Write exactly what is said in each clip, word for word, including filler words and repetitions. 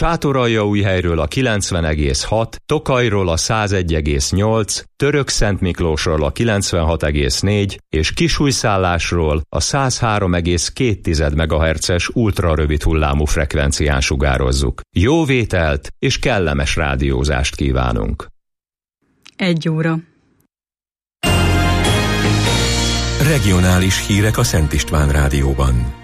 Sátoraljaújhelyről a kilencven egész hat, Tokajról a száz egy egész nyolc, Törökszentmiklósról a kilencvenhat egész négy és Kisújszállásról a száz három egész két megahertzes ultrarövid hullámú frekvencián sugározzuk. Jó vételt és kellemes rádiózást kívánunk! Egy óra. Regionális hírek a Szent István Rádióban.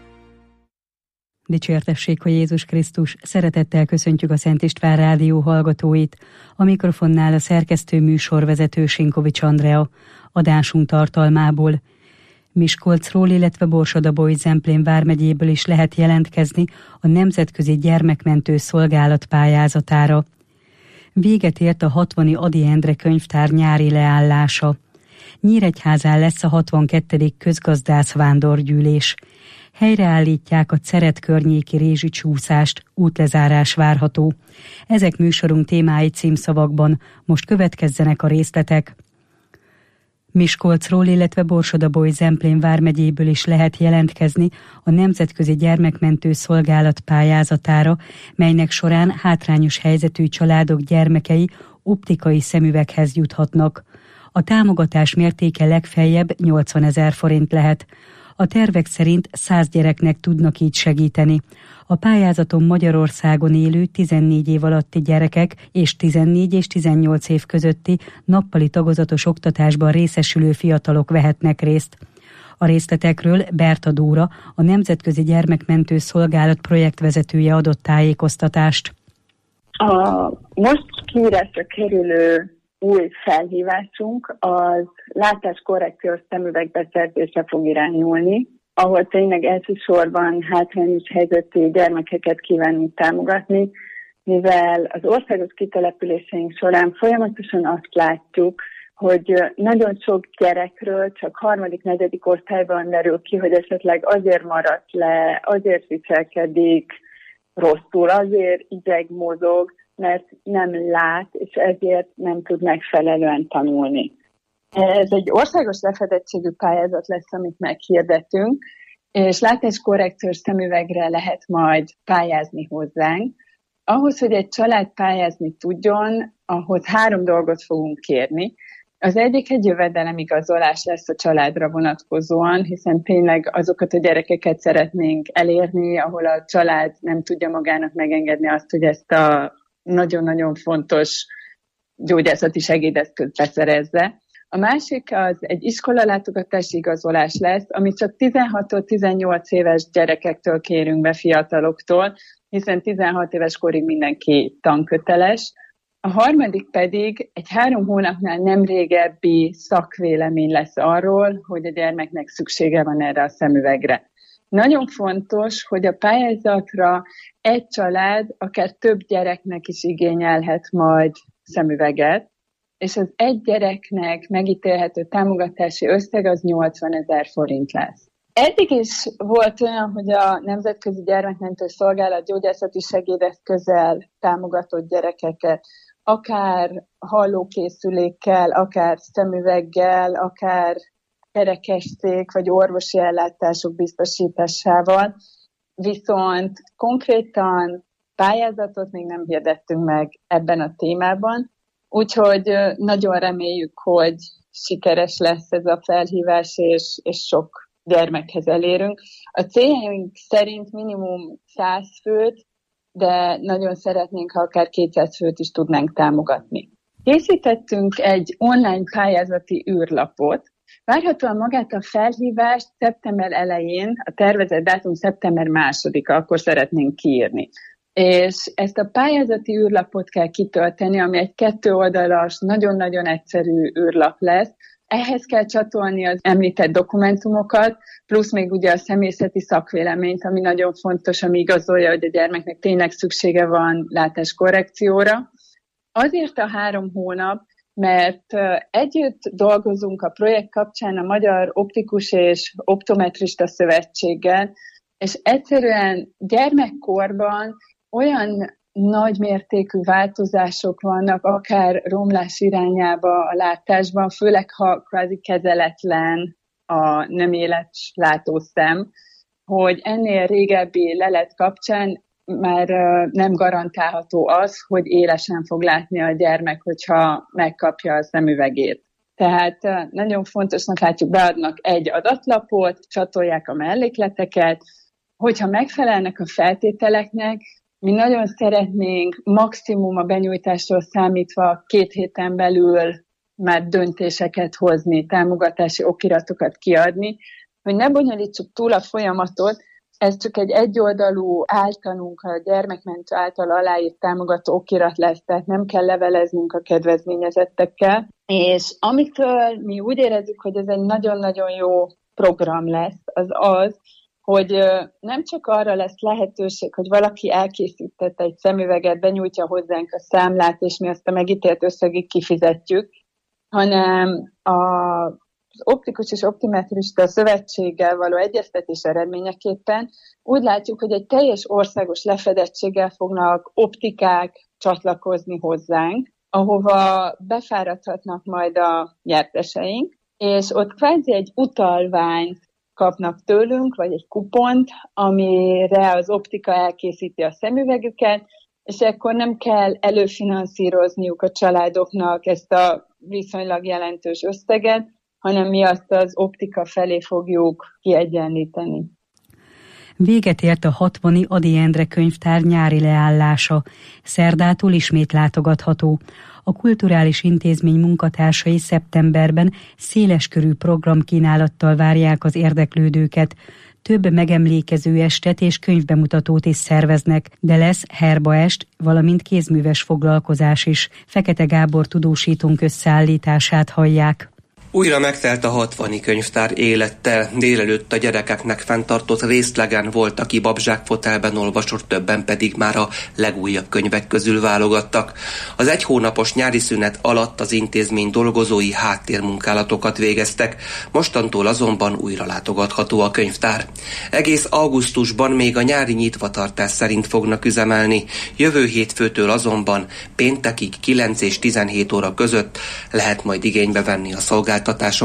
Dicsértessék, hogy Jézus Krisztus, szeretettel köszöntjük a Szent István Rádió hallgatóit. A mikrofonnál a szerkesztő műsorvezető Sinkovics Andrea. Adásunk tartalmából: Miskolcról, illetve Borsod-Abaúj-Zemplén vármegyéből is lehet jelentkezni a Nemzetközi Gyermekmentő Szolgálat pályázatára. Véget ért a hatvani Ady Endre könyvtár nyári leállása. Nyíregyházán lesz a hatvankettedik közgazdász vándorgyűlés. Helyreállítják a Ceret környéki rézsicsúszást, útlezárás várható. Ezek műsorunk témái címszavakban, most következzenek a részletek. Miskolcról, illetve Borsod-Abaúj-Zemplén vármegyéből is lehet jelentkezni a Nemzetközi Gyermekmentő Szolgálat pályázatára, melynek során hátrányos helyzetű családok gyermekei optikai szemüveghez juthatnak. A támogatás mértéke legfeljebb nyolcvanezer forint lehet. A tervek szerint száz gyereknek tudnak így segíteni. A pályázaton Magyarországon élő tizennégy év alatti gyerekek és tizennégy és tizennyolc év közötti nappali tagozatos oktatásban részesülő fiatalok vehetnek részt. A részletekről Berta Dóra, a Nemzetközi Gyermekmentő Szolgálat projektvezetője adott tájékoztatást. A most kiírásra kerülő új felhívásunk az látáskorrekciós szemüveg beszerzésre fog irányulni, ahol tényleg elsősorban hátrányos helyzetű gyermekeket kívánunk támogatni, mivel az országos kitelepüléseink során folyamatosan azt látjuk, hogy nagyon sok gyerekről csak harmadik, negyedik osztályban derül ki, hogy esetleg azért maradt le, azért viselkedik rosszul, azért ideg mozog, mert nem lát, és ezért nem tud megfelelően tanulni. Ez egy országos lefedettségű pályázat lesz, amit meghirdettünk, és látáskorrekciós szemüvegre lehet majd pályázni hozzánk. Ahhoz, hogy egy család pályázni tudjon, ahhoz három dolgot fogunk kérni. Az egyik egy jövedelemigazolás lesz a családra vonatkozóan, hiszen tényleg azokat a gyerekeket szeretnénk elérni, ahol a család nem tudja magának megengedni azt, hogy ezt a nagyon-nagyon fontos gyógyászati segédeszközt beszerezze. A másik az egy iskolalátogatási igazolás lesz, amit csak tizenhattól tizennyolc éves gyerekektől kérünk be, fiataloktól, hiszen tizenhat éves korig mindenki tanköteles. A harmadik pedig egy három hónapnál nem régebbi szakvélemény lesz arról, hogy a gyermeknek szüksége van erre a szemüvegre. Nagyon fontos, hogy a pályázatra egy család akár több gyereknek is igényelhet majd szemüveget, és az egy gyereknek megítélhető támogatási összeg az nyolcvanezer forint lesz. Eddig is volt olyan, hogy a Nemzetközi Gyermekmentő Szolgálat gyógyászati segédeszközzel támogatott gyerekeket, akár hallókészülékkel, akár szemüveggel, akár kerekesszék vagy orvosi ellátások biztosításával, viszont konkrétan pályázatot még nem hirdettünk meg ebben a témában, úgyhogy nagyon reméljük, hogy sikeres lesz ez a felhívás, és, és sok gyermekhez elérünk. A céljaink szerint minimum száz főt, de nagyon szeretnénk, ha akár kétszáz főt is tudnánk támogatni. Készítettünk egy online pályázati űrlapot. Várhatóan magát a felhívást szeptember elején, a tervezett dátum szeptember másodika, akkor szeretnénk kiírni. És ezt a pályázati űrlapot kell kitölteni, ami egy kettőoldalas, nagyon-nagyon egyszerű űrlap lesz. Ehhez kell csatolni az említett dokumentumokat, plusz még ugye a személyzeti szakvéleményt, ami nagyon fontos, ami igazolja, hogy a gyermeknek tényleg szüksége van látáskorrekcióra. Azért a három hónap, mert együtt dolgozunk a projekt kapcsán a Magyar Optikus és Optometrista Szövetséggel, és egyszerűen gyermekkorban olyan nagy mértékű változások vannak, akár romlás irányába a látásban, főleg ha kvázi kezeletlen a nem éles látószem, hogy ennél régebbi lelet kapcsán már nem garantálható az, hogy élesen fog látni a gyermek, hogyha megkapja a szemüvegét. Tehát nagyon fontosnak látjuk, beadnak egy adatlapot, csatolják a mellékleteket, hogyha megfelelnek a feltételeknek, mi nagyon szeretnénk maximum a benyújtástól számítva két héten belül már döntéseket hozni, támogatási okiratokat kiadni, hogy ne bonyolítsuk túl a folyamatot. Ez csak egy egyoldalú általunk, a gyermekmentő által aláírt támogató okirat lesz, tehát nem kell leveleznünk a kedvezményezettekkel. És amitől mi úgy érezzük, hogy ez egy nagyon-nagyon jó program lesz, az az, hogy nem csak arra lesz lehetőség, hogy valaki elkészített egy szemüveget, benyújtja hozzánk a számlát, és mi azt a megítélt összegig kifizetjük, hanem a az Optikus és Optometrista Szövetséggel való egyeztetés eredményeképpen úgy látjuk, hogy egy teljes országos lefedettséggel fognak optikák csatlakozni hozzánk, ahova befáradhatnak majd a nyerteseink, és ott kvázi egy utalványt kapnak tőlünk, vagy egy kupont, amire az optika elkészíti a szemüvegüket, és akkor nem kell előfinanszírozniuk a családoknak ezt a viszonylag jelentős összeget, hanem mi azt az optika felé fogjuk kiegyenlíteni. Véget ért a hatvani Ady Endre könyvtár nyári leállása. Szerdától ismét látogatható. A kulturális intézmény munkatársai szeptemberben széleskörű programkínálattal várják az érdeklődőket. Több megemlékező estet és könyvbemutatót is szerveznek, de lesz herbaest, valamint kézműves foglalkozás is. Fekete Gábor tudósítónk összeállítását hallják. Újra megtelt a hatvani könyvtár élettel. Délelőtt a gyerekeknek fenntartott részlegen volt, aki babzsákfotelben olvasott, többen pedig már a legújabb könyvek közül válogattak. Az egy hónapos nyári szünet alatt az intézmény dolgozói háttérmunkálatokat végeztek, mostantól azonban újra látogatható a könyvtár. Egész augusztusban még a nyári nyitvatartás szerint fognak üzemelni, jövő hétfőtől azonban péntekig kilenc és tizenhét óra között lehet majd igénybe venni a szolgáltatást.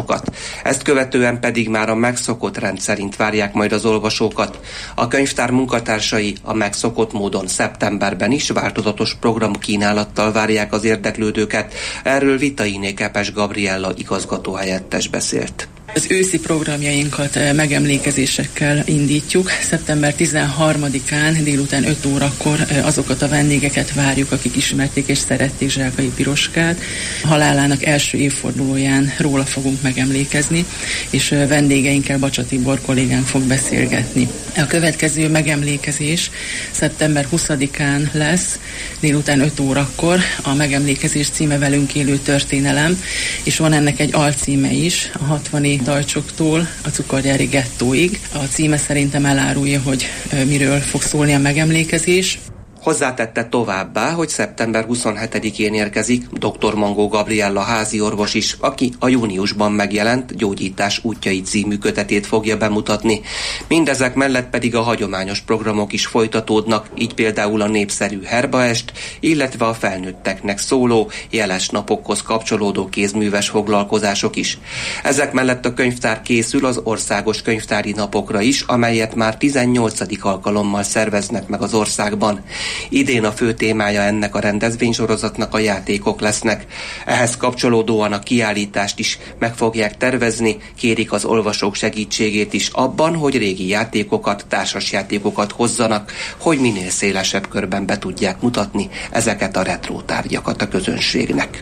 Ezt követően pedig már a megszokott rend szerint várják majd az olvasókat. A könyvtár munkatársai a megszokott módon szeptemberben is változatos programkínálattal várják az érdeklődőket. Erről Vitainé Kepes Gabriella igazgatóhelyettes beszélt. Az őszi programjainkat megemlékezésekkel indítjuk. szeptember tizenharmadikán délután öt órakor azokat a vendégeket várjuk, akik ismerték és szerették Zselkai Piroskát. Halálának első évfordulóján róla fogunk megemlékezni, és vendégeinkkel Bacsa Tibor kollégánk fog beszélgetni. A következő megemlékezés szeptember huszadikán lesz, délután öt órakor. A megemlékezés címe Velünk élő történelem, és van ennek egy alcíme is, a hatvani Dajcsoktól a cukorgyári gettóig. A címe szerintem elárulja, hogy miről fog szólni a megemlékezés. Hozzátette továbbá, hogy szeptember huszonhetedikén érkezik dr. Mangó Gabriella háziorvos is, aki a júniusban megjelent Gyógyítás útjai című kötetét fogja bemutatni. Mindezek mellett pedig a hagyományos programok is folytatódnak, így például a népszerű herbaest, illetve a felnőtteknek szóló, jeles napokhoz kapcsolódó kézműves foglalkozások is. Ezek mellett a könyvtár készül az országos könyvtári napokra is, amelyet már tizennyolcadik alkalommal szerveznek meg az országban. Idén a fő témája ennek a rendezvénysorozatnak a játékok lesznek. Ehhez kapcsolódóan a kiállítást is meg fogják tervezni, kérik az olvasók segítségét is abban, hogy régi játékokat, társasjátékokat hozzanak, hogy minél szélesebb körben be tudják mutatni ezeket a retro tárgyakat a közönségnek.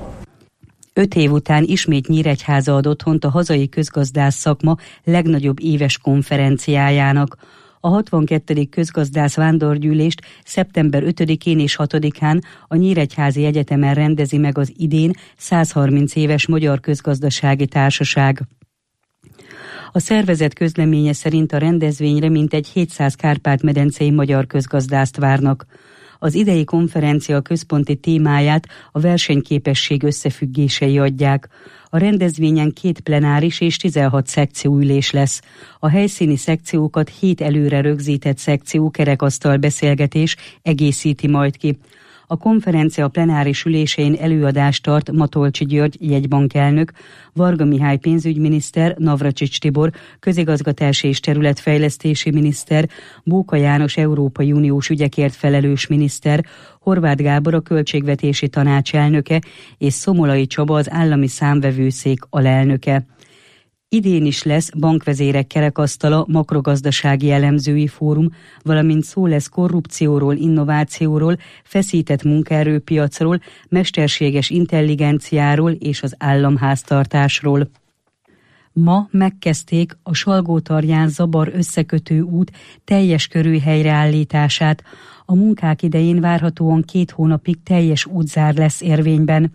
Öt év után ismét Nyíregyháza ad otthont a hazai közgazdász szakma legnagyobb éves konferenciájának. A hatvankettedik közgazdász vándorgyűlést szeptember ötödikén és hatodikán a Nyíregyházi Egyetemen rendezi meg az idén százharminc éves Magyar Közgazdasági Társaság. A szervezet közleménye szerint a rendezvényre mintegy hétszáz Kárpát-medencei magyar közgazdászt várnak. Az idei konferencia központi témáját a versenyképesség összefüggései adják. A rendezvényen két plenáris és tizenhat szekcióülés lesz. A helyszíni szekciókat hét előre rögzített szekció kerekasztal beszélgetés egészíti majd ki. A konferencia plenáris ülésén előadást tart Matolcsy György jegybankelnök, Varga Mihály pénzügyminiszter, Navracsics Tibor közigazgatási és területfejlesztési miniszter, Bóka János Európai Uniós ügyekért felelős miniszter, Horváth Gábor a költségvetési tanács elnöke és Szomolai Csaba az állami számvevőszék alelnöke. Idén is lesz bankvezérek kerekasztala, makrogazdasági elemzői fórum, valamint szó lesz korrupcióról, innovációról, feszített munkaerőpiacról, mesterséges intelligenciáról és az államháztartásról. Ma megkezdték a Salgótarján-Zabar összekötő út teljes körű helyreállítását. A munkák idején várhatóan két hónapig teljes útzár lesz érvényben.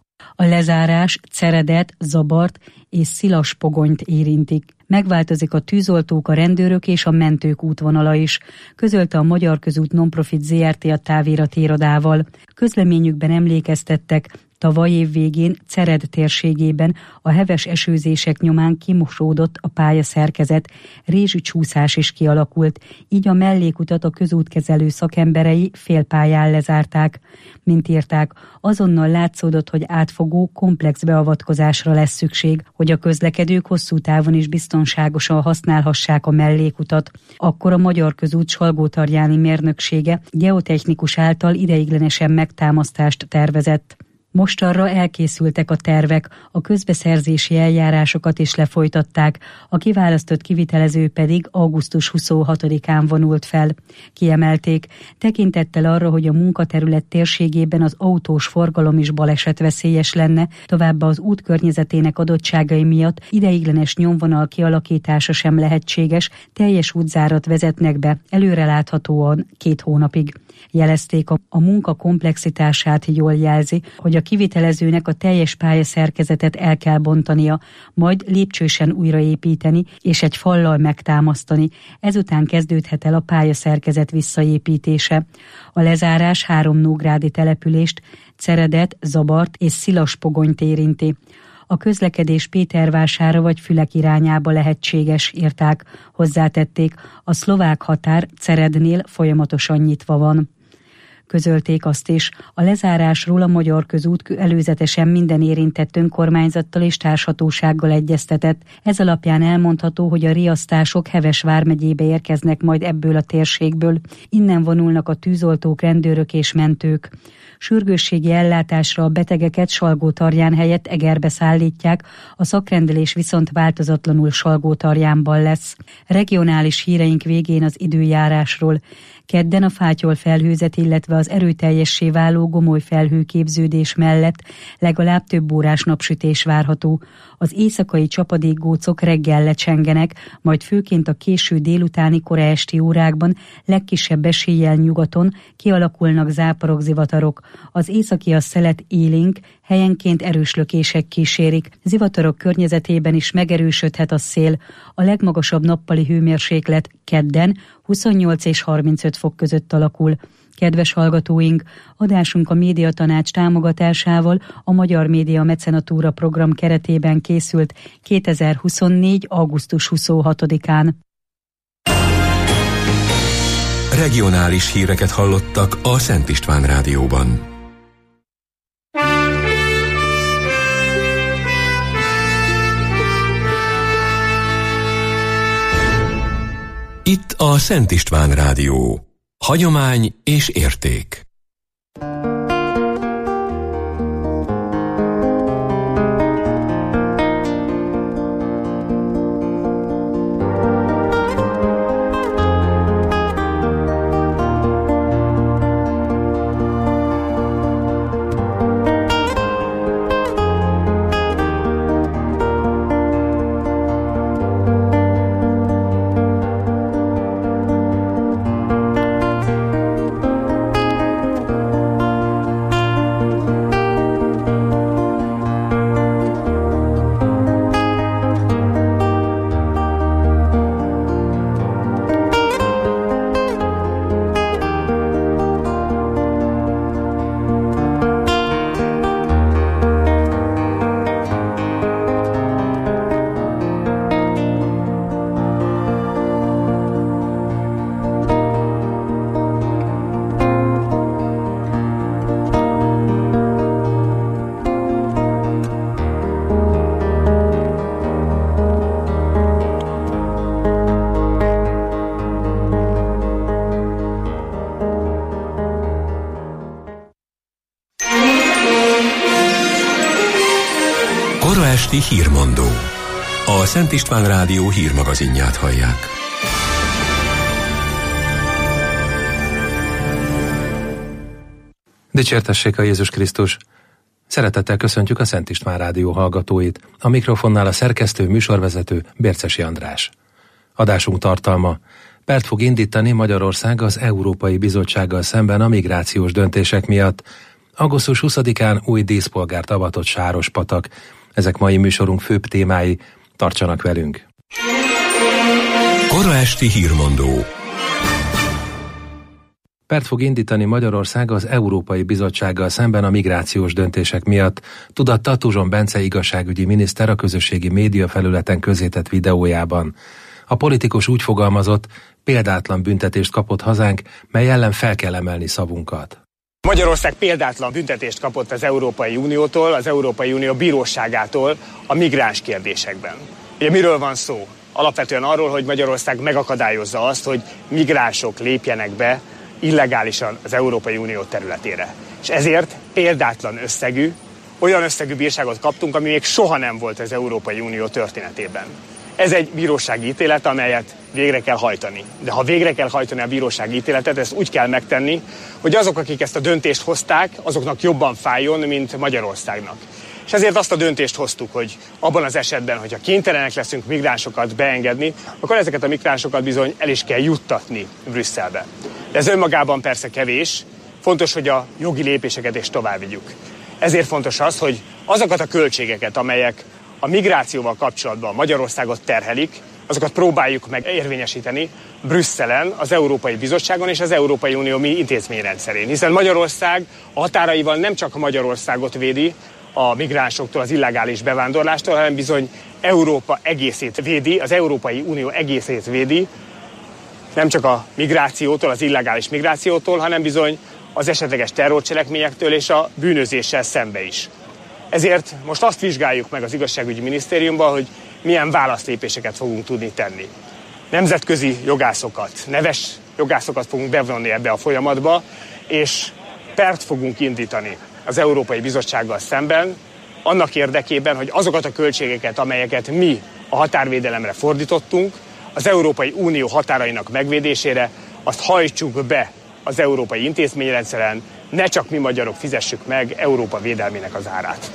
A lezárás Ceredet, Zabart és Szilaspogonyt érintik. Megváltozik a tűzoltók, a rendőrök és a mentők útvonala is, közölte a Magyar Közút Nonprofit zé er té a távirati irodával. Közleményükben emlékeztettek, tavaly év végén Cered térségében a heves esőzések nyomán kimosódott a pályaszerkezet, rézsű csúszás is kialakult, így a mellékutat a közútkezelő szakemberei félpályán lezárták. Mint írták, azonnal látszódott, hogy átfogó, komplex beavatkozásra lesz szükség, hogy a közlekedők hosszú távon is biztonságosan használhassák a mellékutat. Akkor a Magyar Közút Salgótarjáni mérnöksége geotechnikus által ideiglenesen megtámasztást tervezett. Mostanra elkészültek a tervek, a közbeszerzési eljárásokat is lefolytatták, a kiválasztott kivitelező pedig augusztus huszonhatodikán vonult fel. Kiemelték, tekintettel arra, hogy a munkaterület térségében az autós forgalom is balesetveszélyes lenne, továbbá az út környezetének adottságai miatt ideiglenes nyomvonal kialakítása sem lehetséges, teljes útzárat vezetnek be, előreláthatóan két hónapig. Jelezték, a, a munka komplexitását jól jelzi, hogy a kivitelezőnek a teljes pályaszerkezetet el kell bontania, majd lépcsősen újraépíteni és egy fallal megtámasztani. Ezután kezdődhet el a pályaszerkezet visszaépítése. A lezárás három nógrádi települést, Ceredet, Zabart és Szilaspogonyt érinti. A közlekedés Pétervására vagy Fülek irányába lehetséges, írták. Hozzátették, a szlovák határ Cerednél folyamatosan nyitva van. Közölték azt is, a lezárásról a Magyar Közút előzetesen minden érintett önkormányzattal és társhatósággal egyeztetett. Ez alapján elmondható, hogy a riasztások Heves vármegyébe érkeznek majd ebből a térségből. Innen vonulnak a tűzoltók, rendőrök és mentők. Sürgősségi ellátásra a betegeket Salgótarján helyett Egerbe szállítják, a szakrendelés viszont változatlanul Salgótarjánban lesz. Regionális híreink végén az időjárásról. Kedden a fátyol felhőzet, illetve az erőteljessé váló gomoly felhőképződés mellett legalább több órás napsütés várható. Az éjszakai csapadékgócok reggel lecsengenek, majd főként a késő délutáni kora esti órákban legkisebb eséllyel nyugaton kialakulnak záporok, zivatarok. Az északi szelet élénk, helyenként erős lökések kísérik. Zivatarok környezetében is megerősödhet a szél. A legmagasabb nappali hőmérséklet kedden huszonnyolc és harmincöt fok között alakul. Kedves hallgatóink, adásunk a Médiatanács támogatásával a Magyar Média Mecenatúra program keretében készült kétezer-huszonnégy. augusztus huszonhatodikán. Regionális híreket hallottak a Szent István Rádióban. Itt a Szent István Rádió. Hagyomány és érték. Esti hírmondó. A Szent István Rádió hírmagazinját hallják. Dicsértessék a Jézus Krisztus! Szeretettel köszöntjük a Szent István Rádió hallgatóit. A mikrofonnál a szerkesztő, műsorvezető Bércesi András. Adásunk tartalma: pert fog indítani Magyarország az Európai Bizottsággal szemben a migrációs döntések miatt. augusztus huszadikán új díszpolgárt avatott Sárospatak. Ezek mai műsorunk főbb témái. Tartsanak velünk! Kora esti hírmondó. Pert fog indítani Magyarország az Európai Bizottsággal szemben a migrációs döntések miatt, tudatta Tuzson Bence igazságügyi miniszter a közösségi média felületen közzétett videójában. A politikus úgy fogalmazott, példátlan büntetést kapott hazánk, mely ellen fel kell emelni szavunkat. Magyarország példátlan büntetést kapott az Európai Uniótól, az Európai Unió bíróságától a migráns kérdésekben. Ugye miről van szó? Alapvetően arról, hogy Magyarország megakadályozza azt, hogy migránsok lépjenek be illegálisan az Európai Unió területére. És ezért példátlan összegű, olyan összegű bírságot kaptunk, ami még soha nem volt az Európai Unió történetében. Ez egy bírósági ítélet, amelyet végre kell hajtani. De ha végre kell hajtani a bírósági ítéletet, ezt úgy kell megtenni, hogy azok, akik ezt a döntést hozták, azoknak jobban fájjon, mint Magyarországnak. És ezért azt a döntést hoztuk, hogy abban az esetben, hogyha kénytelenek leszünk migránsokat beengedni, akkor ezeket a migránsokat bizony el is kell juttatni Brüsszelbe. De ez önmagában persze kevés, fontos, hogy a jogi lépéseket is tovább vigyük. Ezért fontos az, hogy azokat a költségeket, amelyek a migrációval kapcsolatban Magyarországot terhelik, azokat próbáljuk meg érvényesíteni Brüsszelen, az Európai Bizottságon és az Európai Unió mi intézményrendszerén. Hiszen Magyarország a határaival nem csak Magyarországot védi a migránsoktól, az illegális bevándorlástól, hanem bizony Európa egészét védi, az Európai Unió egészét védi, nem csak a migrációtól, az illegális migrációtól, hanem bizony az esetleges terrorcselekményektől és a bűnözéssel szembe is. Ezért most azt vizsgáljuk meg az igazságügyi minisztériumban, hogy milyen válaszlépéseket fogunk tudni tenni. Nemzetközi jogászokat, neves jogászokat fogunk bevonni ebbe a folyamatba, és pert fogunk indítani az Európai Bizottsággal szemben, annak érdekében, hogy azokat a költségeket, amelyeket mi a határvédelemre fordítottunk, az Európai Unió határainak megvédésére, azt hajtsuk be az európai intézményrendszeren, ne csak mi magyarok fizessük meg Európa védelmének az árát.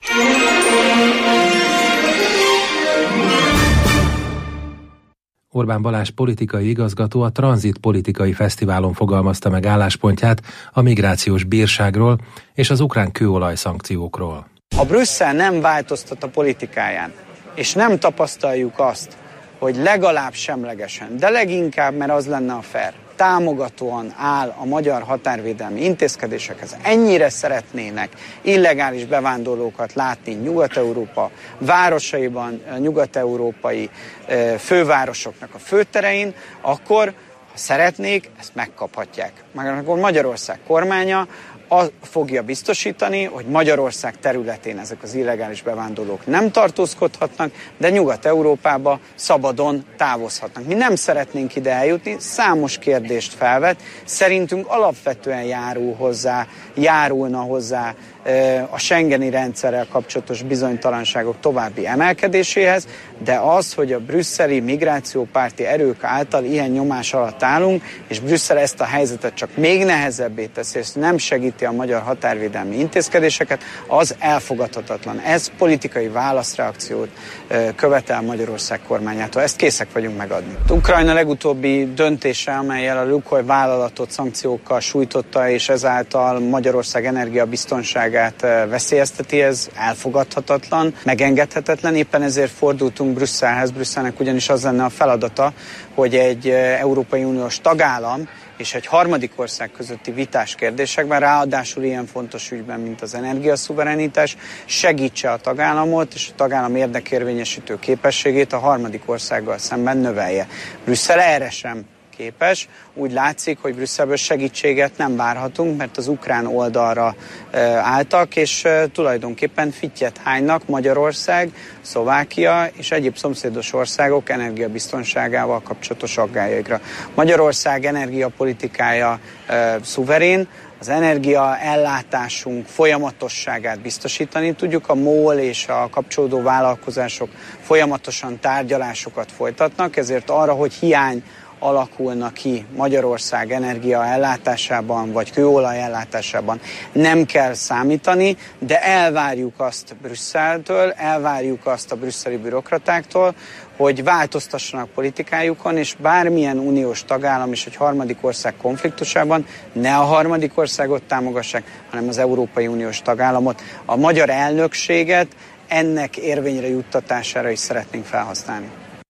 Orbán Balázs politikai igazgató a Tranzit Politikai Fesztiválon fogalmazta meg álláspontját a migrációs bírságról és az ukrán kőolaj szankciókról. Ha Brüsszel nem változtat a politikáján, és nem tapasztaljuk azt, hogy legalább semlegesen, de leginkább, mert az lenne a fair, támogatóan áll a magyar határvédelmi intézkedésekhez, ennyire szeretnének illegális bevándorlókat látni Nyugat-Európa városaiban, nyugat-európai fővárosoknak a főterein, akkor, ha szeretnék, ezt megkaphatják. Meg akkor Magyarország kormánya azt fogja biztosítani, hogy Magyarország területén ezek az illegális bevándorlók nem tartózkodhatnak, de Nyugat-Európába szabadon távozhatnak. Mi nem szeretnénk ide eljutni, számos kérdést felvet, szerintünk alapvetően járul hozzá, járulna hozzá a schengeni rendszerrel kapcsolatos bizonytalanságok további emelkedéséhez, de az, hogy a brüsszeli migrációpárti erők által ilyen nyomás alatt állunk, és Brüsszel ezt a helyzetet csak még nehezebbé teszi, és nem segíti a magyar határvédelmi intézkedéseket, az elfogadhatatlan. Ez politikai válaszreakciót követel Magyarország kormányától. Ezt készek vagyunk megadni. Ukrajna legutóbbi döntése, amellyel a Lukoil vállalatot szankciókkal sújtotta, és ezáltal Magyarország energiabiztonságát veszélyezteti, ez elfogadhatatlan, megengedhetetlen. Éppen ezért fordultunk Brüsszelhez. Brüsszelnek ugyanis az lenne a feladata, hogy egy Európai Uniós tagállam és egy harmadik ország közötti vitás kérdésekben, ráadásul ilyen fontos ügyben, mint az energiaszuverenitás, segítse a tagállamot és a tagállam érdekérvényesítő képességét a harmadik országgal szemben növelje. Brüsszel erre sem képes. Úgy látszik, hogy Brüsszelből segítséget nem várhatunk, mert az ukrán oldalra e, álltak, és e, tulajdonképpen fittyet hánynak Magyarország, Szlovákia és egyéb szomszédos országok energiabiztonságával kapcsolatos aggályokra. Magyarország energiapolitikája e, szuverén, az energiaellátásunk folyamatosságát biztosítani tudjuk. A MOL és a kapcsolódó vállalkozások folyamatosan tárgyalásokat folytatnak, ezért arra, hogy hiány alakulna ki Magyarország energia ellátásában, vagy kőolaj ellátásában nem kell számítani, de elvárjuk azt Brüsszeltől, elvárjuk azt a brüsszeli bürokratáktól, hogy változtassanak politikájukon, és bármilyen uniós tagállam és egy harmadik ország konfliktusában ne a harmadik országot támogassák, hanem az Európai Uniós tagállamot. A magyar elnökséget ennek érvényre juttatására is szeretnénk felhasználni.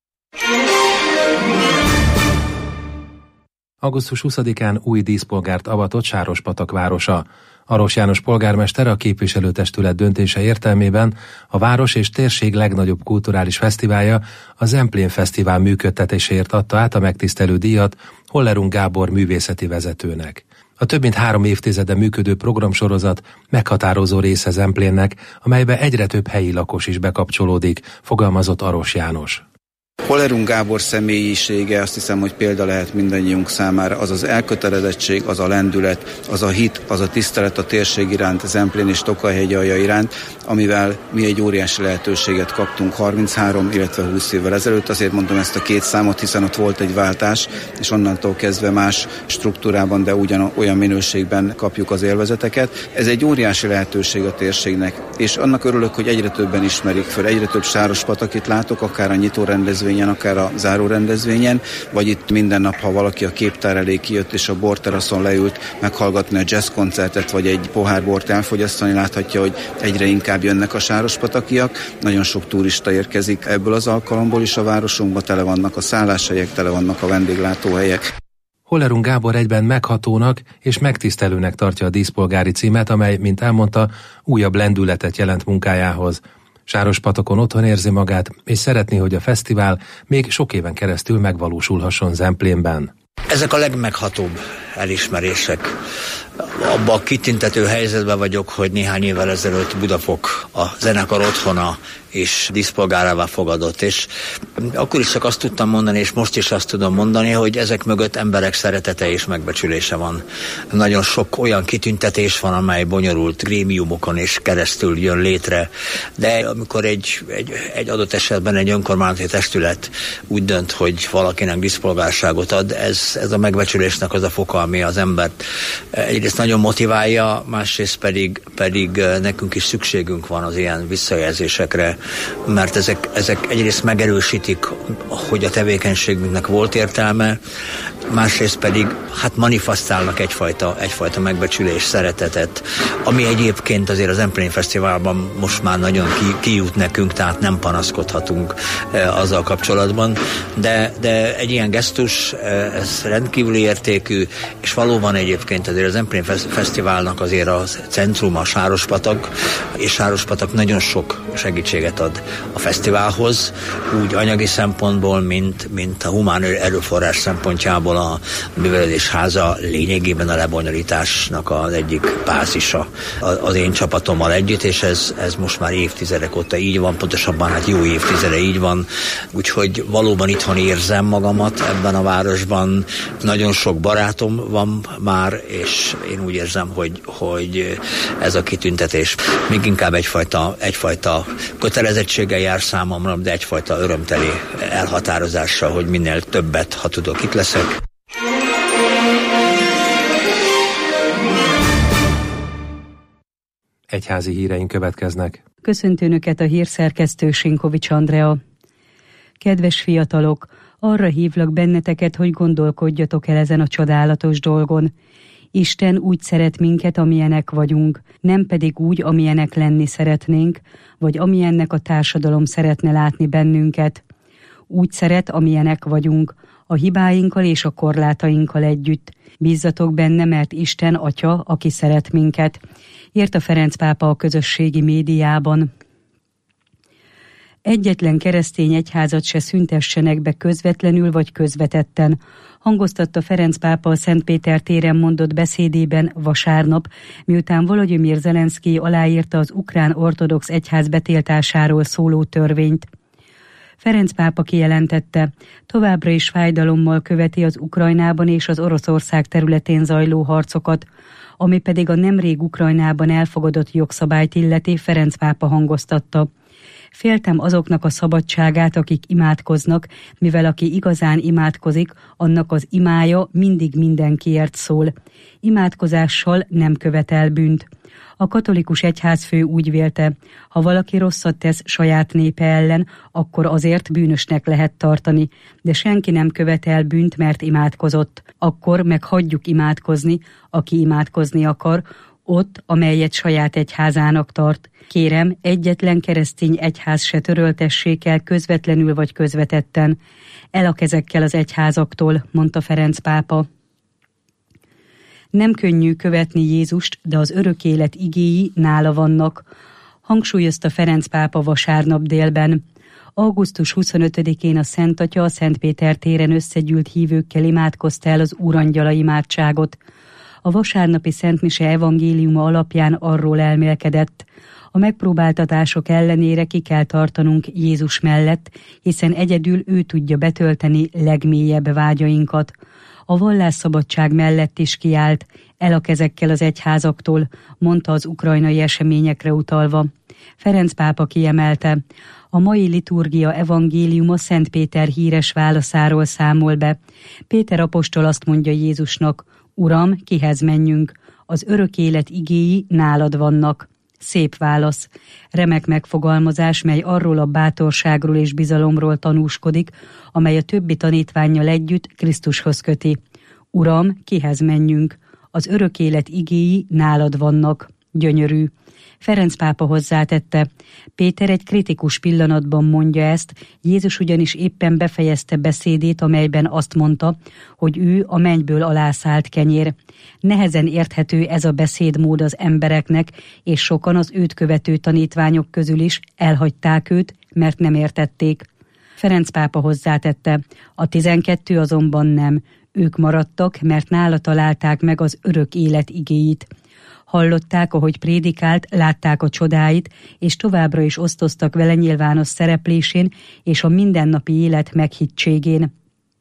augusztus huszadikán új díszpolgárt avatott Sárospatak városa. Aros János polgármester a képviselőtestület döntése értelmében a város és térség legnagyobb kulturális fesztiválja, a Zemplén Fesztivál működtetéséért adta át a megtisztelő díjat Hollerung Gábor művészeti vezetőnek. A több mint három évtizede működő programsorozat meghatározó része Zemplénnek, amelybe egyre több helyi lakos is bekapcsolódik, fogalmazott Aros János. Hollerung Gábor személyisége azt hiszem, hogy példa lehet mindannyiunk számára. Az az elkötelezettség, az a lendület, az a hit, az a tisztelet a térség iránt, Zemplén és Tokaj-hegyalja iránt, amivel mi egy óriási lehetőséget kaptunk harminchárom, illetve húsz évvel ezelőtt. Azért mondom ezt a két számot, hiszen ott volt egy váltás, és onnantól kezdve más struktúrában, de ugyan olyan minőségben kapjuk az élvezeteket. Ez egy óriási lehetőség a térségnek, és annak örülök, hogy egyre többen ismerik föl, egyre több Sárospatakit látok, akár a nyitó rendezvényen, akár a záró rendezvényen, vagy itt minden nap, ha valaki a képtár elé kijött és a borteraszon leült meghallgatni a jazzkoncertet, vagy egy pohár bort elfogyasztani, láthatja, hogy egyre inkább jönnek a sárospatakiak. Nagyon sok turista érkezik ebből az alkalomból is a városunkba, tele vannak a szálláshelyek, tele vannak a vendéglátóhelyek. Hollerung Gábor egyben meghatónak és megtisztelőnek tartja a díszpolgári címet, amely, mint elmondta, újabb lendületet jelent munkájához. Sárospatakon otthon érzi magát, és szeretné, hogy a fesztivál még sok éven keresztül megvalósulhasson Zemplénben. Ezek a legmeghatóbb elismerések. Abba a kitüntető helyzetben vagyok, hogy néhány évvel ezelőtt Budafok a zenekar otthona és díszpolgárává fogadott, és akkor is csak azt tudtam mondani, és most is azt tudom mondani, hogy ezek mögött emberek szeretete és megbecsülése van. Nagyon sok olyan kitüntetés van, amely bonyolult grémiumokon és keresztül jön létre, de amikor egy, egy, egy adott esetben egy önkormányzati testület úgy dönt, hogy valakinek díszpolgárságot ad, ez, ez a megbecsülésnek az a foka, ami az embert egyrészt nagyon motiválja, másrészt pedig, pedig nekünk is szükségünk van az ilyen visszajelzésekre, mert ezek, ezek egyrészt megerősítik, hogy a tevékenységünknek volt értelme, másrészt pedig hát manifestálnak egyfajta, egyfajta megbecsülés, szeretetet, ami egyébként azért az Zemplén Fesztiválban most már nagyon ki, kijut nekünk, tehát nem panaszkodhatunk e, azzal kapcsolatban, de, de egy ilyen gesztus, e, ez rendkívüli értékű, és valóban egyébként azért az Zemplén Fesztiválnak azért a centrum a Sárospatak, és Sárospatak nagyon sok segítséget ad a fesztiválhoz, úgy anyagi szempontból, mint, mint a humán erőforrás szempontjából a művelődés háza lényegében a lebonyolításnak az egyik bázisa az én csapatommal együtt, és ez, ez most már évtizedek óta így van, pontosabban hát jó évtizede így van, úgyhogy valóban itthon érzem magamat ebben a városban, nagyon sok barátom van már, és én úgy érzem, hogy, hogy ez a kitüntetés még inkább egyfajta, egyfajta kötelezettséggel jár számomra, de egyfajta örömteli elhatározással, hogy minél többet, ha tudok, itt leszek. Egyházi híreink következnek. Köszöntöm Önöket, a hírszerkesztő Sinkovics Andrea. Kedves fiatalok, arra hívlak benneteket, hogy gondolkodjatok el ezen a csodálatos dolgon. Isten úgy szeret minket, amilyenek vagyunk, nem pedig úgy, amilyenek lenni szeretnénk, vagy amilyennek a társadalom szeretne látni bennünket. Úgy szeret, amilyenek vagyunk, a hibáinkkal és a korlátainkkal együtt. Bízzatok benne, mert Isten Atya, aki szeret minket, írta Ferenc pápa a közösségi médiában. Egyetlen keresztény egyházat se szüntessenek be közvetlenül vagy közvetetten, hangoztatta Ferenc pápa a Szent Péter téren mondott beszédében vasárnap, miután Volodymyr Zelenszkij aláírta az ukrán ortodox egyház betiltásáról szóló törvényt. Ferenc pápa kijelentette, továbbra is fájdalommal követi az Ukrajnában és az Oroszország területén zajló harcokat, ami pedig a nemrég Ukrajnában elfogadott jogszabályt illeti, Ferenc pápa hangoztatta. Féltem azoknak a szabadságát, akik imádkoznak, mivel aki igazán imádkozik, annak az imája mindig mindenkiért szól. Imádkozással nem követel bűnt. A katolikus egyházfő úgy vélte, ha valaki rosszat tesz saját népe ellen, akkor azért bűnösnek lehet tartani, de senki nem követel bűnt, mert imádkozott. Akkor meg hagyjuk imádkozni, aki imádkozni akar, ott, amelyet saját egyházának tart. Kérem, egyetlen keresztény egyház se töröltessék el közvetlenül vagy közvetetten. El a kezekkel az egyházaktól, mondta Ferenc pápa. Nem könnyű követni Jézust, de az örök élet igéi nála vannak, hangsúlyozta Ferenc pápa vasárnap délben. augusztus huszonötödikén a Szent Atya a Szent Péter téren összegyűlt hívőkkel imádkozta el az Úrangyala imádságot. A vasárnapi szentmise evangéliuma alapján arról elmélkedett, a megpróbáltatások ellenére ki kell tartanunk Jézus mellett, hiszen egyedül ő tudja betölteni legmélyebb vágyainkat. A vallásszabadság mellett is kiállt, el a kezekkel az egyházaktól, mondta az ukrajnai eseményekre utalva. Ferenc pápa kiemelte, a mai liturgia evangéliuma Szent Péter híres válaszáról számol be. Péter apostol azt mondja Jézusnak, Uram, kihez menjünk? Az örök élet igéi nálad vannak. Szép válasz. Remek megfogalmazás, mely arról a bátorságról és bizalomról tanúskodik, amely a többi tanítvánnyal együtt Krisztushoz köti. Uram, kihez menjünk? Az örök élet igéi nálad vannak. Gyönyörű. Ferenc pápa hozzátette, Péter egy kritikus pillanatban mondja ezt, Jézus ugyanis éppen befejezte beszédét, amelyben azt mondta, hogy ő a mennyből alászállt kenyér. Nehezen érthető ez a beszédmód az embereknek, és sokan az őt követő tanítványok közül is elhagyták őt, mert nem értették. Ferenc pápa hozzátette, a tizenkettő azonban nem, ők maradtak, mert nála találták meg az örök élet igéit. Hallották, ahogy prédikált, látták a csodáit, és továbbra is osztoztak vele nyilvános szereplésén és a mindennapi élet meghittségén.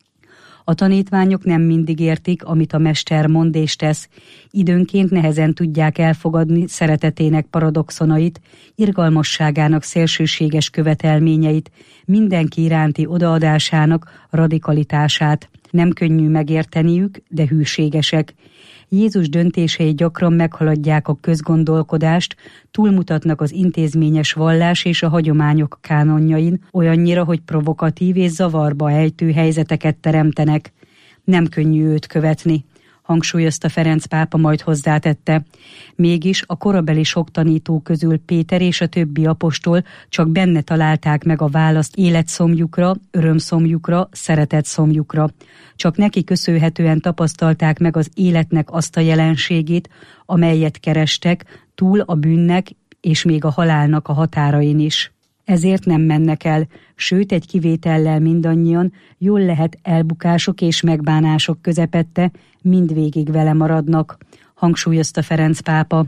A tanítványok nem mindig értik, amit a mester mond és tesz. Időnként nehezen tudják elfogadni szeretetének paradoxonait, irgalmasságának szélsőséges követelményeit, mindenki iránti odaadásának radikalitását. Nem könnyű megérteniük, de hűségesek. Jézus döntései gyakran meghaladják a közgondolkodást, túlmutatnak az intézményes vallás és a hagyományok kánonjain, olyannyira, hogy provokatív és zavarba ejtő helyzeteket teremtenek. Nem könnyű őt követni, hangsúlyozta Ferenc pápa, majd hozzátette. Mégis a korabeli sok tanító közül Péter és a többi apostol csak benne találták meg a választ életszomjukra, örömszomjukra, szeretetszomjukra. Csak neki köszönhetően tapasztalták meg az életnek azt a jelenségét, amelyet kerestek, túl a bűnnek és még a halálnak a határain is. Ezért nem mennek el, sőt egy kivétellel mindannyian, jól lehet elbukások és megbánások közepette, mindvégig vele maradnak, hangsúlyozta Ferenc pápa.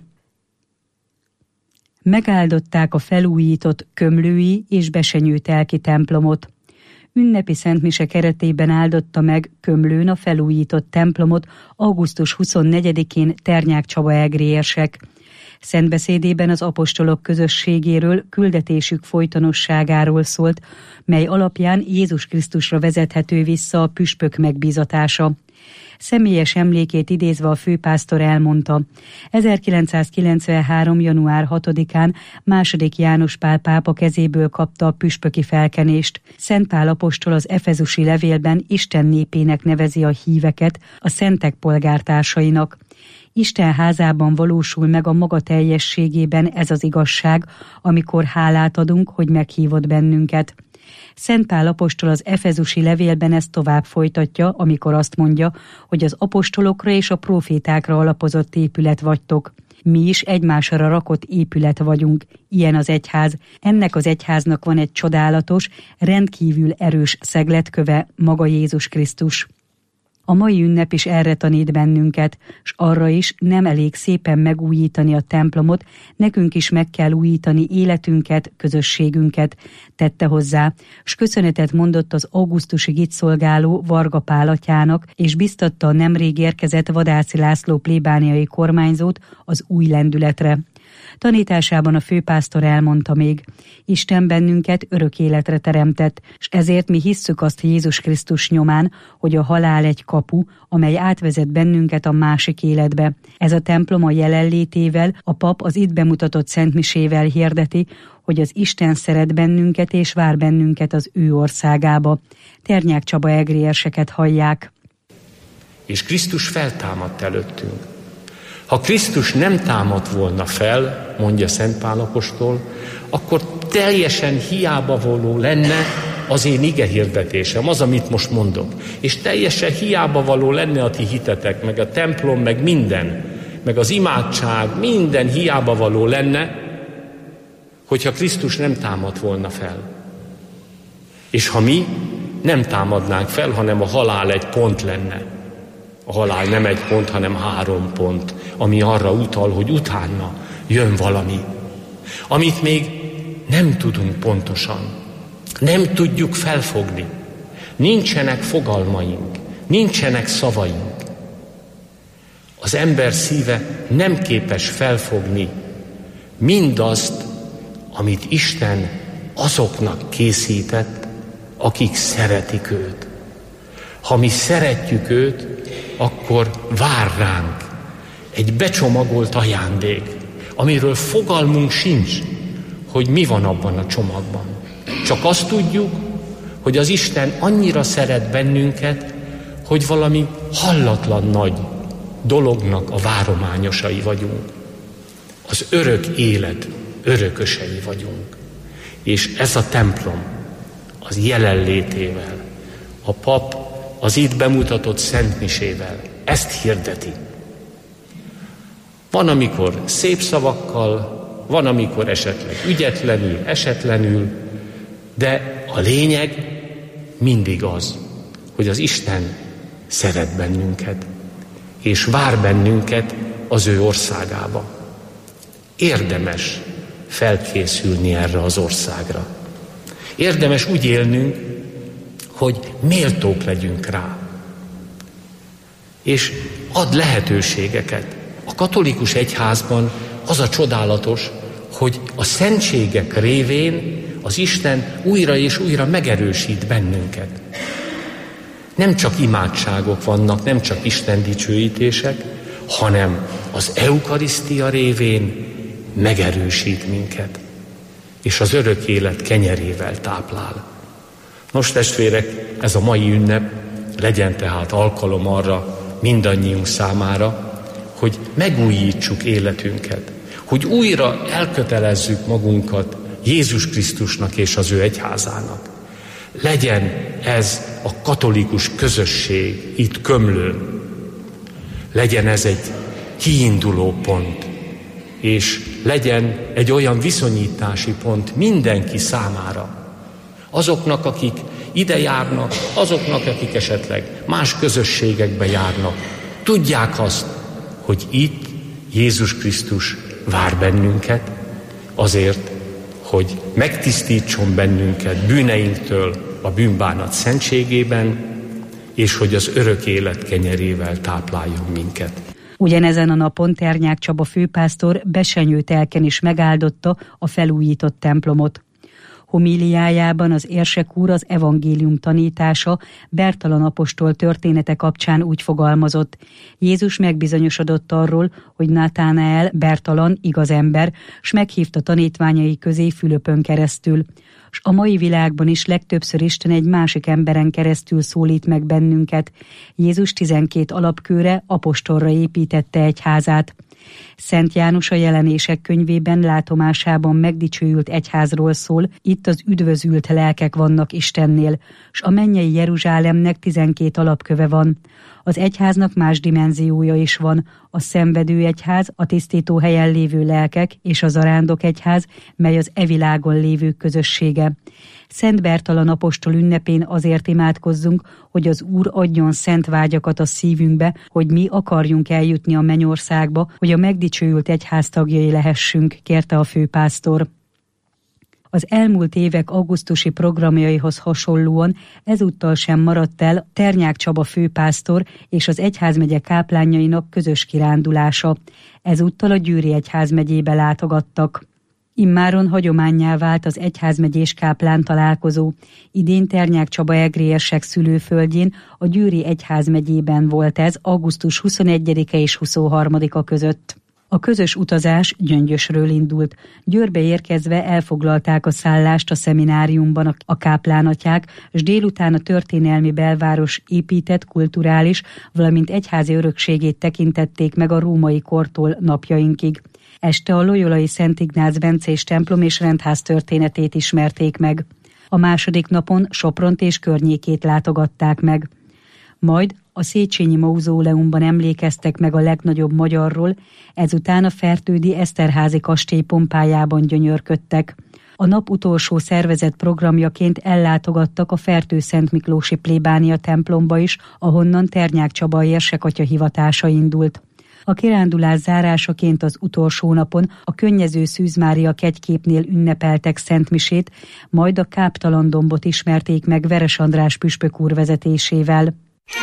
Megáldották a felújított Kömlői és Besenyő-Telki templomot. Ünnepi szentmise keretében áldotta meg Kömlőn a felújított templomot augusztus huszonnegyedikén Ternyák Csaba egri érsek. Szentbeszédében az apostolok közösségéről, küldetésük folytonosságáról szólt, mely alapján Jézus Krisztusra vezethető vissza a püspök megbízatása. Személyes emlékét idézve a főpásztor elmondta, ezerkilencszázkilencvenhárom. január hatodikán második János Pál pápa kezéből kapta a püspöki felkenést. Szent Pál apostol az efezusi levélben Isten népének nevezi a híveket, a szentek polgártársainak. Isten házában valósul meg a maga teljességében ez az igazság, amikor hálát adunk, hogy meghívott bennünket. Szent Pál apostol az efezusi levélben ezt tovább folytatja, amikor azt mondja, hogy az apostolokra és a prófétákra alapozott épület vagytok. Mi is egymásra rakott épület vagyunk, ilyen az egyház. Ennek az egyháznak van egy csodálatos, rendkívül erős szegletköve, maga Jézus Krisztus. A mai ünnep is erre tanít bennünket, s arra is nem elég szépen megújítani a templomot, nekünk is meg kell újítani életünket, közösségünket, tette hozzá, s köszönetet mondott az augusztusig itt szolgáló Varga Pál atyának, és biztatta a nemrég érkezett Vadászi László plébániai kormányzót az új lendületre. Tanításában a főpásztor elmondta még, Isten bennünket örök életre teremtett, s ezért mi hisszük azt Jézus Krisztus nyomán, hogy a halál egy kapu, amely átvezet bennünket a másik életbe. Ez a templom a jelenlétével, a pap az itt bemutatott szentmisével hirdeti, hogy az Isten szeret bennünket és vár bennünket az ő országába. Ternyák Csaba egriérseket hallják. És Krisztus feltámadt előttünk. Ha Krisztus nem támadt volna fel, mondja Szent Pál apostol, akkor teljesen hiába való lenne az én ige hirdetésem, az, amit most mondok. És teljesen hiába való lenne a ti hitetek, meg a templom, meg minden, meg az imádság, minden hiába való lenne, hogyha Krisztus nem támadt volna fel. És ha mi nem támadnánk fel, hanem a halál egy pont lenne. A halál nem egy pont, hanem három pont, ami arra utal, hogy utána jön valami, amit még nem tudunk pontosan, nem tudjuk felfogni. Nincsenek fogalmaink, nincsenek szavaink. Az ember szíve nem képes felfogni mindazt, amit Isten azoknak készített, akik szeretik őt. Ha mi szeretjük őt, akkor vár ránk egy becsomagolt ajándék, amiről fogalmunk sincs, hogy mi van abban a csomagban. Csak azt tudjuk, hogy az Isten annyira szeret bennünket, hogy valami hallatlan nagy dolognak a várományosai vagyunk. Az örök élet örökösei vagyunk. És ez a templom az jelenlétével, a pap az itt bemutatott szentmisével ezt hirdeti. Van, amikor szép szavakkal, van, amikor esetleg ügyetlenül, esetlenül, de a lényeg mindig az, hogy az Isten szeret bennünket, és vár bennünket az ő országába. Érdemes felkészülni erre az országra. Érdemes úgy élnünk, hogy méltók legyünk rá. És ad lehetőségeket. A katolikus egyházban az a csodálatos, hogy a szentségek révén az Isten újra és újra megerősít bennünket. Nem csak imádságok vannak, nem csak Isten dicsőítések, hanem az eukarisztia révén megerősít minket, és az örök élet kenyerével táplál. Nos, testvérek, ez a mai ünnep legyen tehát alkalom arra mindannyiunk számára, hogy megújítsuk életünket, hogy újra elkötelezzük magunkat Jézus Krisztusnak és az ő egyházának. Legyen ez a katolikus közösség itt Kömlőn. Legyen ez egy kiinduló pont, és legyen egy olyan viszonyítási pont mindenki számára. Azoknak, akik ide járnak, azoknak, akik esetleg más közösségekbe járnak, tudják azt, hogy itt Jézus Krisztus vár bennünket azért, hogy megtisztítson bennünket bűneinktől a bűnbánat szentségében, és hogy az örök élet kenyerével tápláljon minket. Ugyanezen a napon Ternyák Csaba főpásztor Besenyőtelken is megáldotta a felújított templomot. Homíliájában az érsek úr az evangélium tanítása Bertalan apostol története kapcsán úgy fogalmazott: Jézus megbizonyosodott arról, hogy Nátánael Bertalan igaz ember, s meghívta tanítványai közé Fülöpön keresztül. S a mai világban is legtöbbször Isten egy másik emberen keresztül szólít meg bennünket. Jézus tizenkét alapkőre, apostolra építette egyházát. Szent János a Jelenések könyvében látomásában megdicsőült egyházról szól, itt az üdvözült lelkek vannak Istennél, s a mennyei Jeruzsálemnek tizenkét alapköve van. Az egyháznak más dimenziója is van. A szenvedő egyház, a tisztító helyen lévő lelkek és a zarándok egyház, mely az e világon lévők közössége. Szent Bertalan apostol ünnepén azért imádkozzunk, hogy az Úr adjon szent vágyakat a szívünkbe, hogy mi akarjunk eljutni a mennyországba, hogy a megdicsőült egyház tagjai lehessünk, kérte a főpásztor. Az elmúlt évek augusztusi programjaihoz hasonlóan ezúttal sem maradt el Ternyák Csaba főpásztor és az egyházmegye káplánjainak közös kirándulása. Ezúttal a Győri egyházmegyébe látogattak. Immáron hagyománnyá vált az egyházmegyés káplán találkozó. Idén Ternyák Csaba egriesek szülőföldjén, a Győri egyházmegyében volt ez augusztus huszonegyedike és huszonharmadika között. A közös utazás Gyöngyösről indult. Győrbe érkezve elfoglalták a szállást a szemináriumban a káplánatyák, s délután a történelmi belváros épített, kulturális, valamint egyházi örökségét tekintették meg a római kortól napjainkig. Este a loyolai Szent Ignác bencés templom és rendház történetét ismerték meg. A második napon Sopront és környékét látogatták meg. Majd a Széchenyi mauzóleumban emlékeztek meg a legnagyobb magyarról, ezután a fertődi Eszterházy kastély pompájában gyönyörködtek. A nap utolsó szervezett programjaként ellátogattak a Fertő-Szent Miklósi plébánia templomba is, ahonnan Ternyák Csaba érsekatya hivatása indult. A kirándulás zárásaként az utolsó napon a Könnyező Szűz Mária kegyképnél ünnepeltek szentmisét, majd a Káptalandombot ismerték meg Veres András püspök úr vezetésével.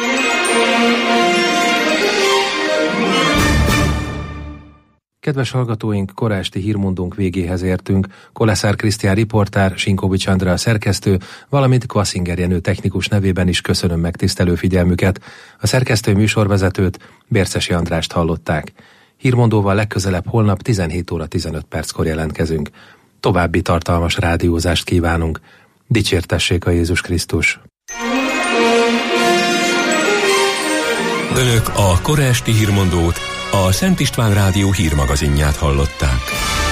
Kedves hallgatóink, kora esti hírmondónk végéhez értünk. Koleszár Krisztián riportár, Sinkovics Andrea szerkesztő, valamint Kvaszinger Jenő technikus nevében is köszönöm megtisztelő figyelmüket. A szerkesztő műsorvezetőt, Bércesi Andrást hallották. Hírmondóval legközelebb holnap tizenhét óra tizenöt perckor jelentkezünk. További tartalmas rádiózást kívánunk. Dicsértessék a Jézus Krisztus! Önök a kora esti hírmondót, a Szent István Rádió hírmagazinját hallották.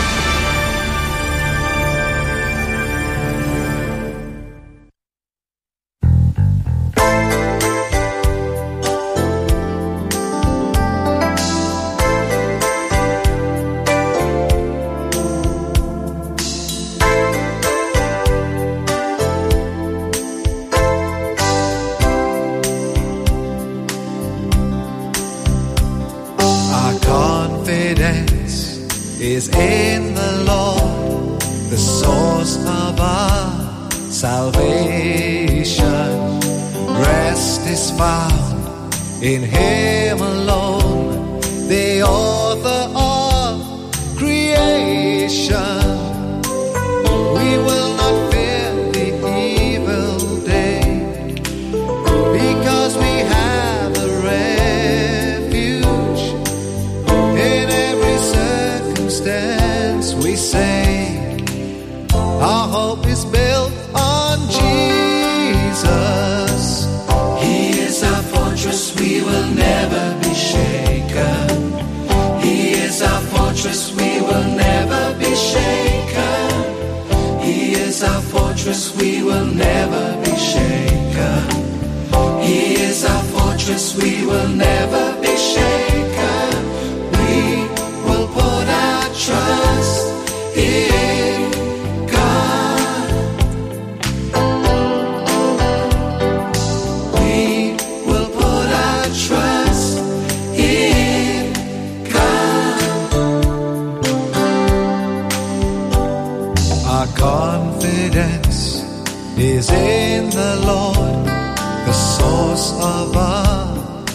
Is in the Lord, the source of our salvation. Rest is found in Him alone, the author of creation. We will not fear the evil day, because we have a refuge in every circumstance. We say our hope is built on Jesus. He is our fortress, we will never be shaken. He is our fortress, we will never be shaken. He is our fortress, we will never be shaken. He is our fortress, we will never be shaken. We will put our trust in God. We will put our trust in God. Our confidence is in the Lord, the source of our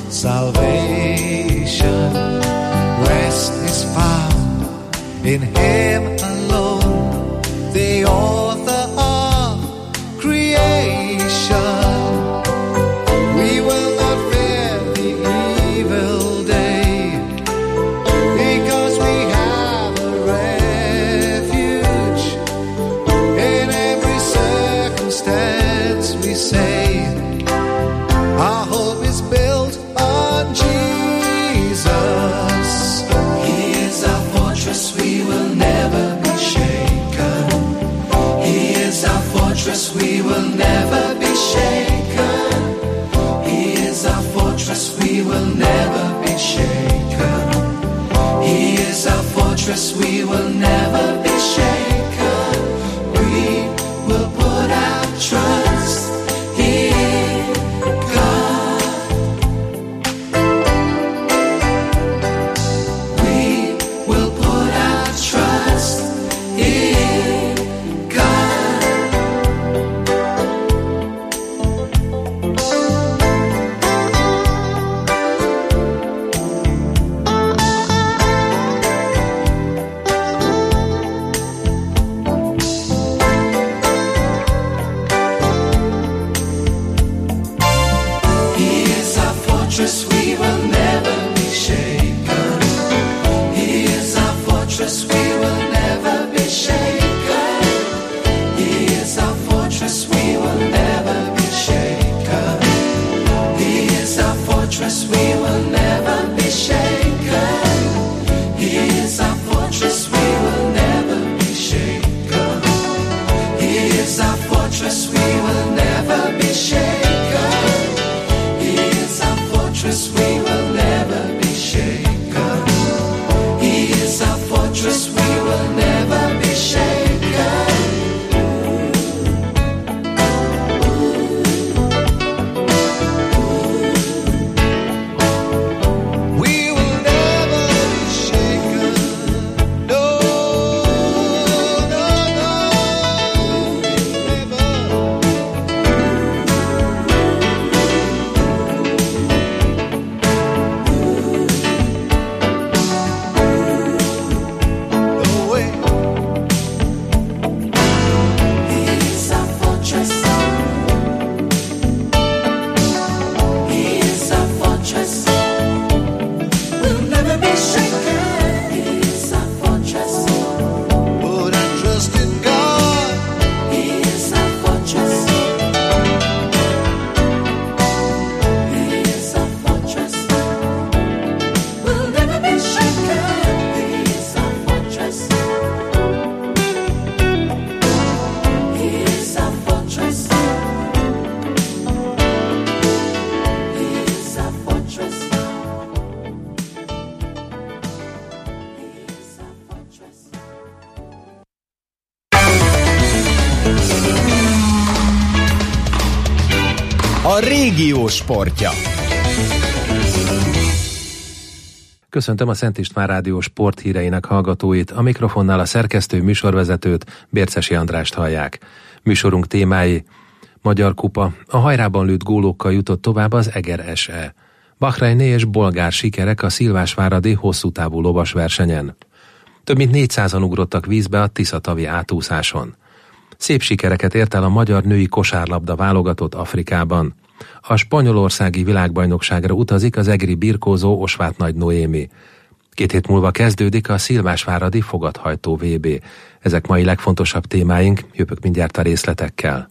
salvation. Rest is found in Him alone, the author of creation. We will not fear the evil day, because we have a refuge in every circumstance. We say our hope is built on Jesus. He is our fortress, we will never fortress, we will never be shaken. We will put our trust in God. We will put our trust in God. He is our fortress, we will never be shaken. He is our fortress, we will never be shaken. He is our fortress, we will never be shaken. He is our fortress, we will never be shaken. He is our fortress, we will never be shaken. He is our fortress, we will never be shaken. He is our fortress, we will never be shaken. He is our fortress, we will never be shaken. We will never be shaken. No, no, no, never. No way. He is our fortress. He is our fortress. We'll never be shaken. He is our fortress. Put our trust in God. He is our fortress. He is our fortress. We'll never be shaken. He is our fortress. He is our fortress. He is our fortress. A régió sportja. Köszöntöm a Szent István Rádió sporthíreinek hallgatóit, a mikrofonnál a szerkesztő műsorvezetőt, Bércesi Andrást hallják. Műsorunk témái: Magyar kupa, a hajrában lőtt gólokkal jutott tovább az Eger es e. Bahreini és bolgár sikerek a szilvásváradi hosszútávú lovasversenyen. Több mint négyszázan ugrottak vízbe a Tiszatavi átúszáson. Szép sikereket ért el a magyar női kosárlabda válogatott Afrikában. A spanyolországi világbajnokságra utazik az egri birkózó Osváth Nagy Noémi. Két hét múlva kezdődik a szilvásváradi fogathajtó vé bé. Ezek mai legfontosabb témáink, jövök mindjárt a részletekkel.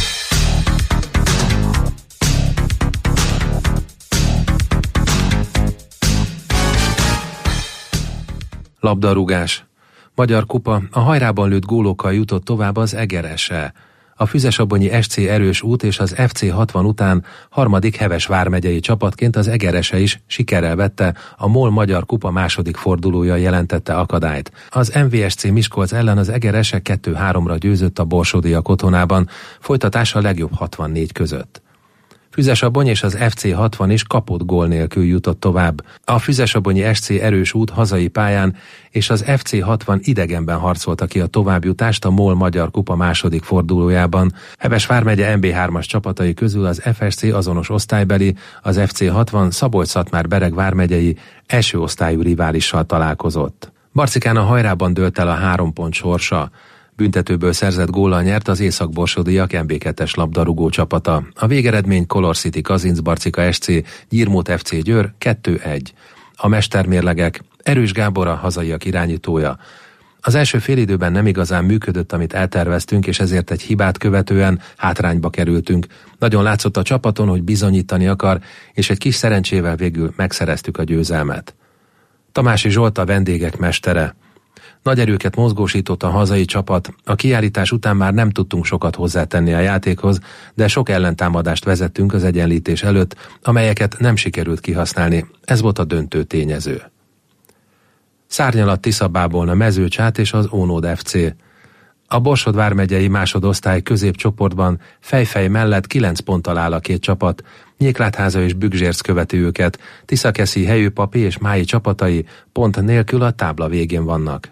Labdarúgás. Magyar kupa, a hajrában lőtt gólokkal jutott tovább az Eger es e. A Füzesabonyi es cé Erős út és az ef cé hatvan után harmadik Heves vármegyei csapatként az Eger es e is sikerrel vette a MOL Magyar Kupa második fordulója jelentette akadályt. Az em vé es cé Miskolc ellen az Eger es e kettő háromra győzött a borsodiak otthonában, folytatása a legjobb hatvannégy között. Füzesabony és az ef cé hatvan is kapott gól nélkül jutott tovább. A Füzesabonyi es cé Erős út hazai pályán és az ef cé hatvan idegenben harcolta ki a továbbjutást a MOL Magyar Kupa második fordulójában. Heves vármegye em bé hármas csapatai közül az ef es cé azonos osztálybeli, az ef cé hatvan Szabolcs-Szatmár-Bereg vármegyei első osztályú riválissal találkozott. Barcikán a hajrában dőlt el a három pont sorsa. Büntetőből szerzett góllal nyert az észak-borsodiak em bé kettes labdarúgó csapata. A végeredmény Color City Kazinc Barcika es cé, Gyirmót ef cé Győr kettő egy. A mestermérlegek: Erős Gábor a hazaiak irányítója. Az első félidőben nem igazán működött, amit elterveztünk, és ezért egy hibát követően hátrányba kerültünk. Nagyon látszott a csapaton, hogy bizonyítani akar, és egy kis szerencsével végül megszereztük a győzelmet. Tamási Zsolt a vendégek mestere. Nagy erőket mozgósított a hazai csapat, a kiállítás után már nem tudtunk sokat hozzátenni a játékhoz, de sok ellentámadást vezettünk az egyenlítés előtt, amelyeket nem sikerült kihasználni, ez volt a döntő tényező. Szárnyalat Tiszabábolna Mezőcsát és az Ónód ef cé. A Borsod vármegyei másodosztály középcsoportban fejfej mellett kilenc ponttal áll a két csapat, Nyéklátháza és Bükzsérc követi őket, Tiszakeszi, Helyőpapi és Mályi csapatai pont nélkül a tábla végén vannak.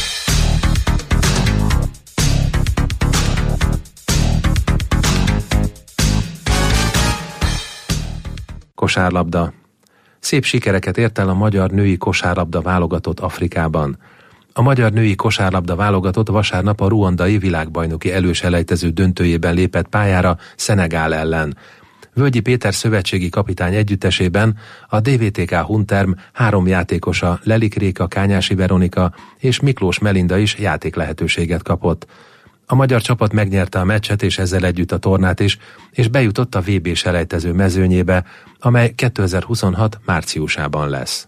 Kosárlabda. Szép sikereket ért el a magyar női kosárlabda válogatott Afrikában. A magyar női kosárlabda válogatott vasárnap a ruandai világbajnoki előselejtező döntőjében lépett pályára Szenegál ellen. Völgyi Péter szövetségi kapitány együttesében a dé vé té ká Hunterm három játékosa, Lelik Réka, Kányási Veronika és Miklós Melinda is játéklehetőséget kapott. A magyar csapat megnyerte a meccset és ezzel együtt a tornát is, és bejutott a vé bé selejtező mezőnyébe, amely kétezer-huszonhat márciusában lesz.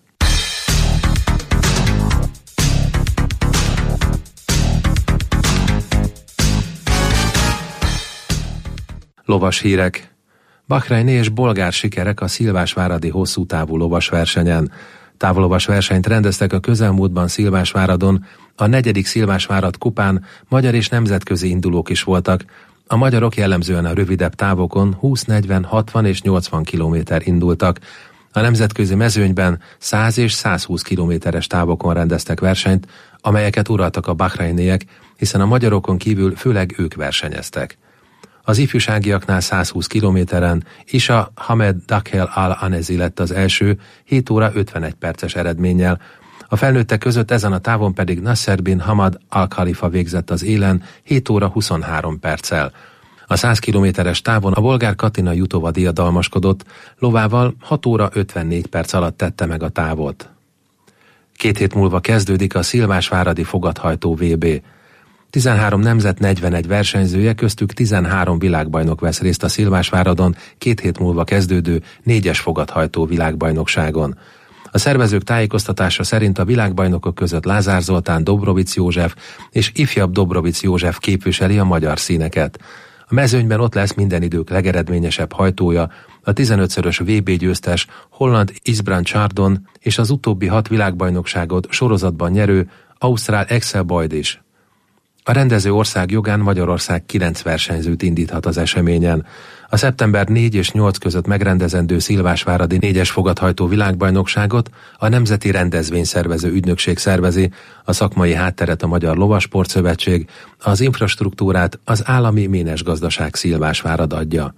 Lovas hírek. Bahreini és bolgár sikerek a szilvásváradi hosszú távú lovasversenyen. Távlovas versenyt rendeztek a közelmúltban Szilvásváradon, a negyedik Szilvásvárad kupán magyar és nemzetközi indulók is voltak. A magyarok jellemzően a rövidebb távokon húsz, negyven, hatvan és nyolcvan kilométer indultak. A nemzetközi mezőnyben száz és százhúsz kilométeres távokon rendeztek versenyt, amelyeket uraltak a bahreiniek, hiszen a magyarokon kívül főleg ők versenyeztek. Az ifjúságiaknál százhúsz kilométeren Isha Hamed Dakhel Al-Anezi lett az első, hét óra ötvenegy perces eredménnyel. A felnőttek között ezen a távon pedig Nasser bin Hamad Al-Khalifa végzett az élen hét óra huszonhárom perccel. A száz kilométeres távon a bolgár Katina Jutova diadalmaskodott, lovával hat óra ötvennégy perc alatt tette meg a távot. Két hét múlva kezdődik a szilvásváradi fogathajtó vé bé. tizenhárom nemzet negyvenegy versenyzője, köztük tizenhárom világbajnok vesz részt a Szilvásváradon két hét múlva kezdődő négyes fogathajtó világbajnokságon. A szervezők tájékoztatása szerint a világbajnokok között Lázár Zoltán, Dobrovic József és ifjabb Dobrovic József képviseli a magyar színeket. A mezőnyben ott lesz minden idők legeredményesebb hajtója, a tizenötszörös vé bé győztes holland Isbrand Chardon és az utóbbi hat világbajnokságot sorozatban nyerő ausztrál Axel Boyd is. A rendező ország jogán Magyarország kilenc versenyzőt indíthat az eseményen. A szeptember négy és nyolc között megrendezendő szilvásváradi négyes fogathajtó világbajnokságot a Nemzeti Rendezvényszervező Ügynökség szervezi, a szakmai hátteret a Magyar Lovasportszövetség, az infrastruktúrát az Állami Ménes Gazdaság Szilvásvárad adja.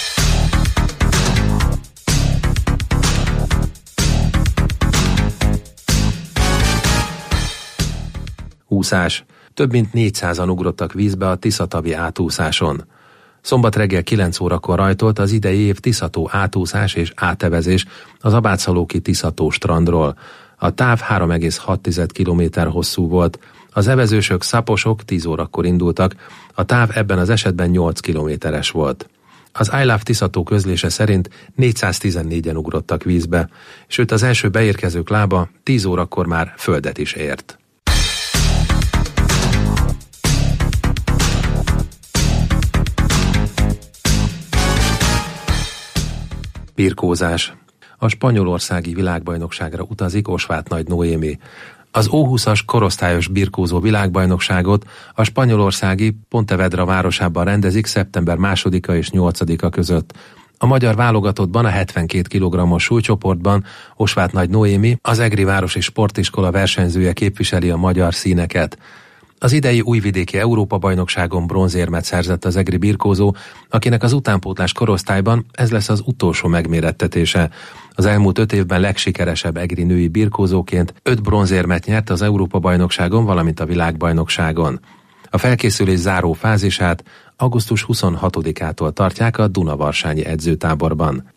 Úszás. Több mint négyszázan ugrottak vízbe a Tiszatavi átúszáson. Szombat reggel kilenc órakor rajtolt az idei év Tiszató átúszás és átevezés az Abátszalóki Tiszató strandról. A táv három egész hat kilométer hosszú volt. Az evezősök, szaposok tíz órakor indultak, a táv ebben az esetben nyolc kilométeres volt. Az I Love Tiszató közlése szerint négyszáztizennégyen ugrottak vízbe, sőt az első beérkezők lába tíz órakor már földet is ért. Birkózás. A spanyolországi világbajnokságra utazik Osváth Nagy Noémi. Az ó húszas korosztályos birkózó világbajnokságot a spanyolországi Pontevedra városában rendezik szeptember másodika és nyolcadika között. A magyar válogatottban a hetvenkét kilogrammos súlycsoportban Osváth Nagy Noémi, az Egri Városi Sportiskola versenyzője képviseli a magyar színeket. Az idei újvidéki Európa-bajnokságon bronzérmet szerzett az egri birkózó, akinek az utánpótlás korosztályban ez lesz az utolsó megmérettetése. Az elmúlt öt évben legsikeresebb egri női birkózóként öt bronzérmet nyert az Európa-bajnokságon, valamint a világbajnokságon. A felkészülés záró fázisát augusztus huszonhatodikától tartják a Dunavarsányi edzőtáborban.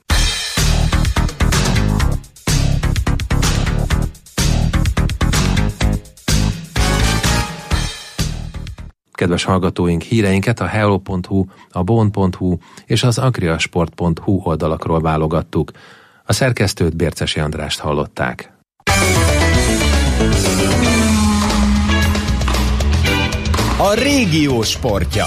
Kedves hallgatóink, híreinket a hello pont hu, a bon pont hu és az agriasport pont hu oldalakról válogattuk. A szerkesztőt, Bércesi Andrást hallották. A régió sportja.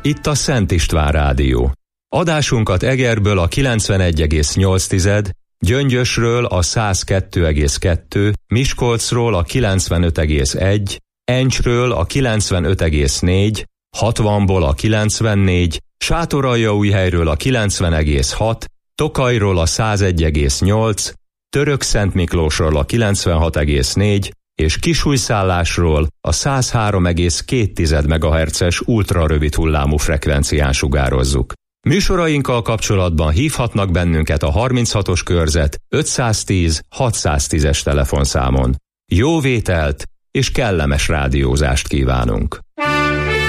Itt a Szent István Rádió. Adásunkat Egerből a kilencvenegy egész nyolc, Gyöngyösről a száz kettő egész kettő, Miskolcról a kilencvenöt egész egy, Encsről a kilencvenöt egész négy, hatvanból a kilencvennégy, Sátoraljaújhelyről a kilencven egész hat, Tokajról a százegy egész nyolc, Törökszentmiklósról a kilencvenhat egész négy, és Kisújszállásról a száz három egész két megahertzes ultrarövid hullámú frekvencián sugározzuk. Műsorainkkal kapcsolatban hívhatnak bennünket a harminchatos körzet ötszáztíz hatszáztízes telefonszámon. Jó vételt és kellemes rádiózást kívánunk!